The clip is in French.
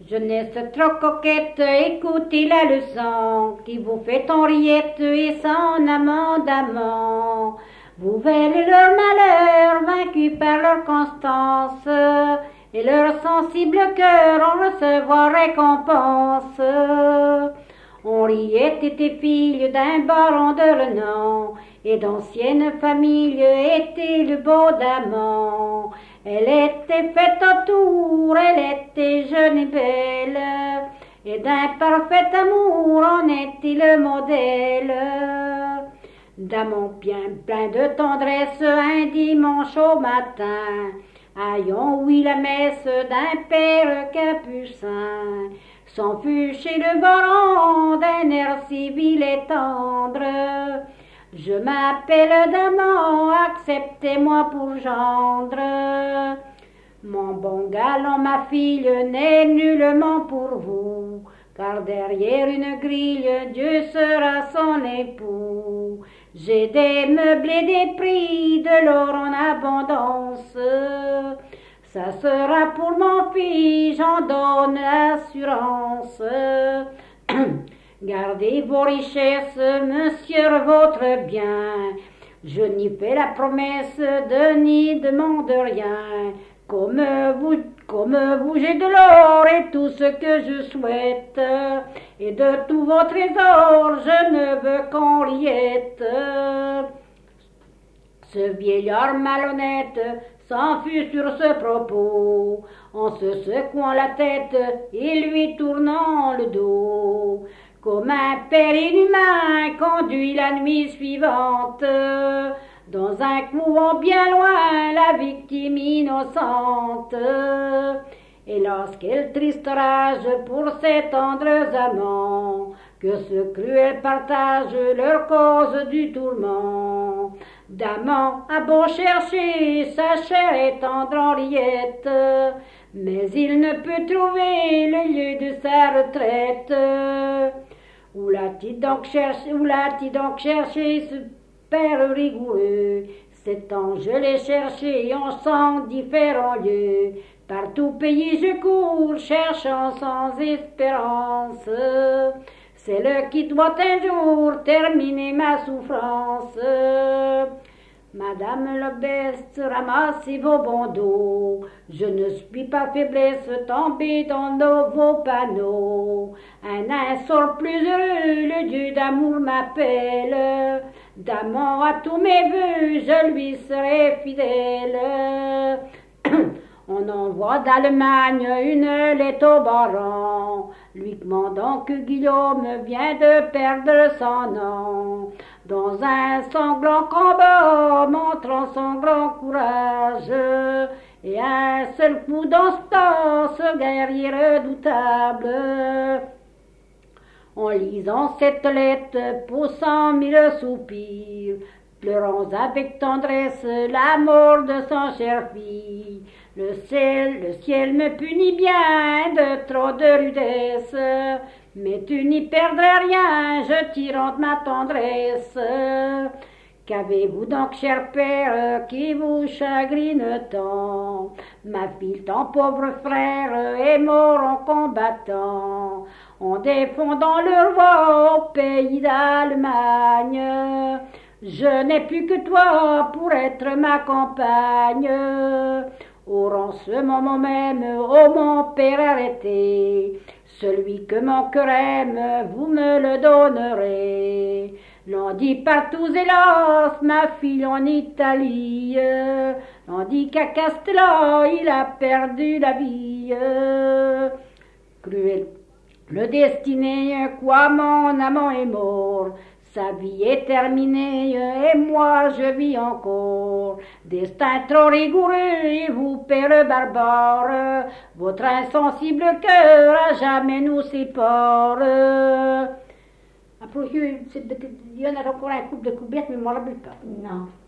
Jeunesse trop coquette, écoutez la leçon qui vous fait Henriette et son amant d'amant. Vous verrez leur malheur vaincus par leur constance et leur sensible cœur en recevoir récompense. Henriette était fille d'un baron de renom et d'ancienne famille était le beau d'amant. Elle était faite en tour, elle était jeune et belle, et d'un parfait amour en était le modèle. D'amant bien plein de tendresse, un dimanche au matin, ayant ouï la messe d'un père capucin, s'en fut chez le baron d'un air civil et tendre. Je m'appelle Damant, acceptez-moi pour gendre. Mon bon galant, ma fille, n'est nullement pour vous, car derrière une grille, Dieu sera son époux. J'ai des meubles et des prix, de l'or en abondance. Ça sera pour mon fils, j'en donne l'assurance. Gardez vos richesses, monsieur votre bien. Je n'y fais la promesse de ni demande rien. Comme vous j'ai de l'or et tout ce que je souhaite. Et de tous vos trésors, je ne veux qu'Henriette. Ce vieillard malhonnête s'en fut sur ce propos, en se secouant la tête et lui tournant le dos. Comme un père inhumain conduit la nuit suivante, dans un couvent bien loin, la victime innocente. Hélas, quel triste rage pour ces tendres amants, que ce cruel partage leur cause du tourment. D'amant a beau chercher sa chère et tendre Henriette, mais il ne peut trouver le lieu de sa retraite. Où l'a-t-il donc cherché ce père rigoureux? Cet ans je l'ai cherché en 100 différents lieux. Par tout pays je cours, cherchant sans espérance. C'est le qui doit un jour terminer ma souffrance. Madame l'obeste, ramassez vos bandeaux. Je ne suis pas faiblesse tombée dans vos panneaux. Un sort plus heureux, le Dieu d'amour m'appelle. D'amant à tous mes vœux, je lui serai fidèle. On envoie d'Allemagne une lettre au baron, lui commandant que Guillaume vient de perdre son nom. Dans un sanglant combat, montrant son grand courage, et un seul coup dans ce temps, ce guerrier redoutable. En lisant cette lettre, poussant mille soupirs, pleurant avec tendresse la mort de son cher fils. Le ciel me punit bien de trop de rudesse, mais tu n'y perdrais rien, je t'y rends ma tendresse. Qu'avez-vous donc, cher père, qui vous chagrine tant? Ma fille, ton pauvre frère, est mort en combattant, en défendant le roi au pays d'Allemagne. Je n'ai plus que toi pour être ma compagne. Or en ce moment même, ô mon père arrêté, celui que mon cœur aime, vous me le donnerez. L'on dit partout, hélas, ma fille en Italie. On dit qu'à Castello, il a perdu la vie. Cruel, le destiné, quoi, mon amant est mort. Sa vie est terminée et moi je vis encore. Destin trop rigoureux et vous, père barbare, votre insensible cœur à jamais nous sépare. Après, il y en a encore un couple de coubettes, mais je ne me rappelle pas. Non.